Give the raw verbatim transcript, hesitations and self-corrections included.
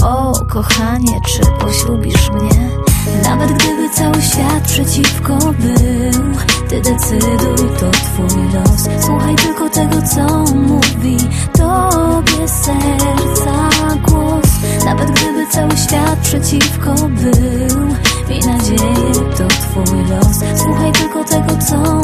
O kochanie, czy poślubisz mnie? Nawet gdyby cały świat przeciwko był, ty decyduj, to twój los. Słuchaj tylko tego, co mówi tobie serca głos. Nawet gdyby cały świat przeciwko był, miej nadzieję, to twój los. Słuchaj tylko tego, co